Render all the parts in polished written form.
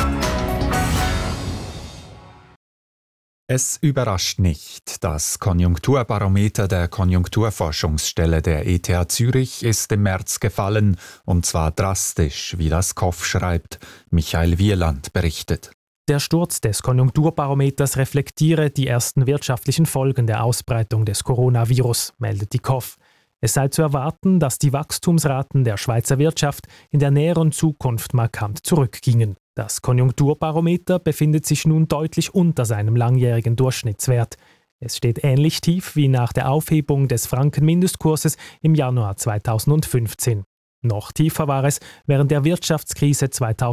Es überrascht nicht. Das Konjunkturbarometer der Konjunkturforschungsstelle der ETH Zürich ist im März gefallen, und zwar drastisch, wie das KOF schreibt. Michael Wieland berichtet. Der Sturz des Konjunkturbarometers reflektiere die ersten wirtschaftlichen Folgen der Ausbreitung des Coronavirus, meldet die KOF. Es sei zu erwarten, dass die Wachstumsraten der Schweizer Wirtschaft in der näheren Zukunft markant zurückgingen. Das Konjunkturbarometer befindet sich nun deutlich unter seinem langjährigen Durchschnittswert. Es steht ähnlich tief wie nach der Aufhebung des Frankenmindestkurses im Januar 2015. Noch tiefer war es während der Wirtschaftskrise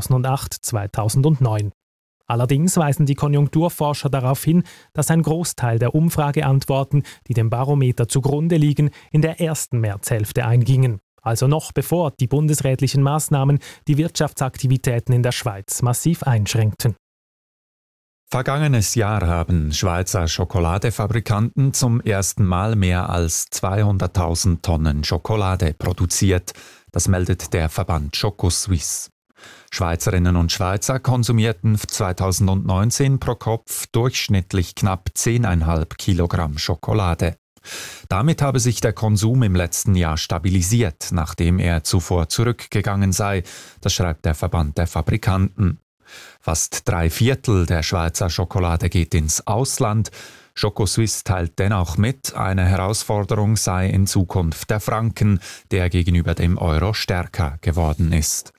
2008-2009. Allerdings weisen die Konjunkturforscher darauf hin, dass ein Großteil der Umfrageantworten, die dem Barometer zugrunde liegen, in der ersten Märzhälfte eingingen. Also noch bevor die bundesrätlichen Maßnahmen die Wirtschaftsaktivitäten in der Schweiz massiv einschränkten. Vergangenes Jahr haben Schweizer Schokoladefabrikanten zum ersten Mal mehr als 200.000 Tonnen Schokolade produziert. Das meldet der Verband Schokosuisse. Schweizerinnen und Schweizer konsumierten 2019 pro Kopf durchschnittlich knapp 10,5 Kilogramm Schokolade. Damit habe sich der Konsum im letzten Jahr stabilisiert, nachdem er zuvor zurückgegangen sei, das schreibt der Verband der Fabrikanten. Fast 3/4 der Schweizer Schokolade geht ins Ausland. Schokosuisse teilt dennoch mit, eine Herausforderung sei in Zukunft der Franken, der gegenüber dem Euro stärker geworden ist.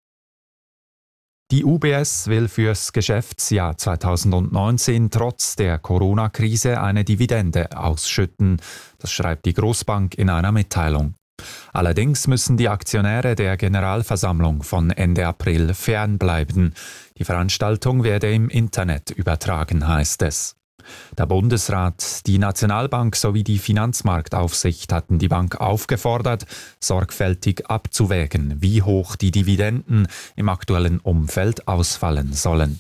Die UBS will fürs Geschäftsjahr 2019 trotz der Corona-Krise eine Dividende ausschütten, das schreibt die Grossbank in einer Mitteilung. Allerdings müssen die Aktionäre der Generalversammlung von Ende April fernbleiben. Die Veranstaltung werde im Internet übertragen, heißt es. Der Bundesrat, die Nationalbank sowie die Finanzmarktaufsicht hatten die Bank aufgefordert, sorgfältig abzuwägen, wie hoch die Dividenden im aktuellen Umfeld ausfallen sollen.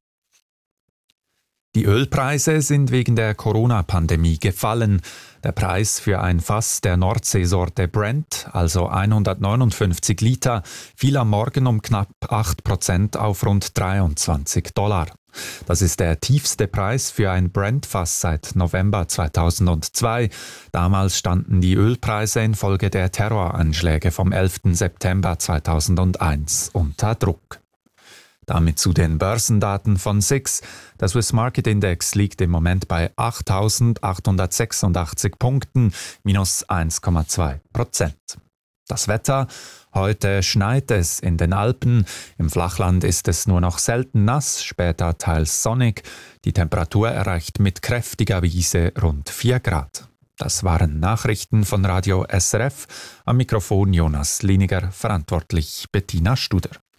Die Ölpreise sind wegen der Corona-Pandemie gefallen. Der Preis für ein Fass der Nordseesorte Brent, also 159 Liter, fiel am Morgen um knapp 8% auf rund $23. Das ist der tiefste Preis für ein Brent-Fass seit November 2002. Damals standen die Ölpreise infolge der Terroranschläge vom 11. September 2001 unter Druck. Damit zu den Börsendaten von SIX. Der Swiss Market Index liegt im Moment bei 8.886 Punkten, minus 1,2%. Das Wetter: Heute schneit es in den Alpen, im Flachland ist es nur noch selten nass, später teils sonnig. Die Temperatur erreicht mit kräftiger Brise rund 4 Grad. Das waren Nachrichten von Radio SRF. Am Mikrofon Jonas Liniger, verantwortlich Bettina Studer.